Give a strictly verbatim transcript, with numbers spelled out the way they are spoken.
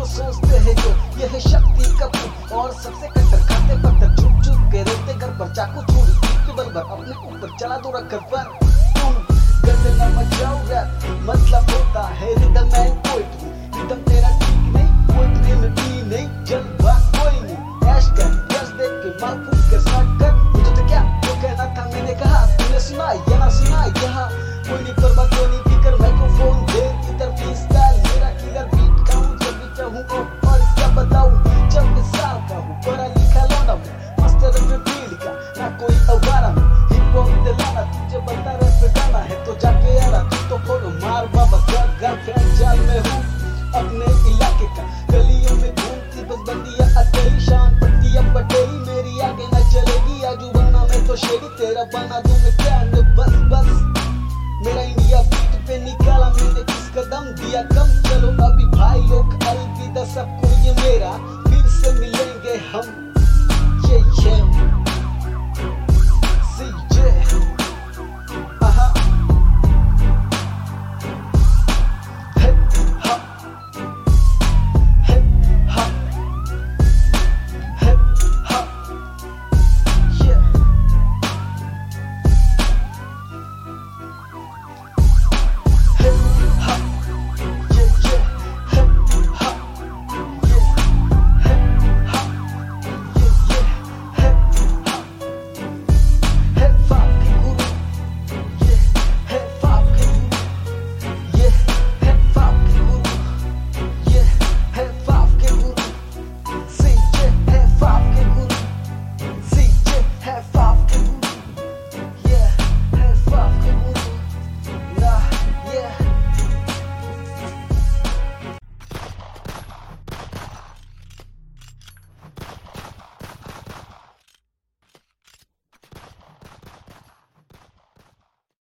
सोचते हैं जो ये है शक्ति कपूर। और सबसे कट्टर खाते पत्थर चुप चुप के रहते घर पर चाकू छुरी के बरबर अपने ऊपर चला दो रखकर पर तुम गंदे न मचाओ रैप मतलब होता है रिदम एंड पोएट्री। रिदम तेरा ठीक नहीं पोएट्री में भी नहीं जलवा कोई नहीं। ऐश कर यस देख के मार फूक के स्टार्ट कर मुझे तो क्या जो कहना था मैंने कहा तूने सुना या ना सुना यहाँ कोई नहीं परवाह कोई नहीं फिकर माइक्रोफोन दे इधर फ्रीस्टाइल मेरा किलर बीट का हूँ जब भी चाहूँ और क्या बताऊँ चौबीस साल का हूँ पढ़ा लिखा लौंडा हूँ मास्टर में फील्ड का ना कोई अवारा हूँ हिप हॉप दिलाना तुझे बता रैप पे गाना है तो जाके आना तू तो फोड़ो मार बाबा गर्लफ्रेंड जाल में हूँ अपने इलाके का गलियों में घूमती बस बंदियाँ अकेली शान पट्टियाँ पटेली मेरी आगे न चलेगी आजू बना मैं तो शेरी तेरा बना दूँ मैं क्या न बस बस मेरा इंडिया बीट पे निकाला मैंने किस कदम दिया कम चलो अभी भाई लोग अलविदा सबको ये मेरा फिर से मिलेंगे हम।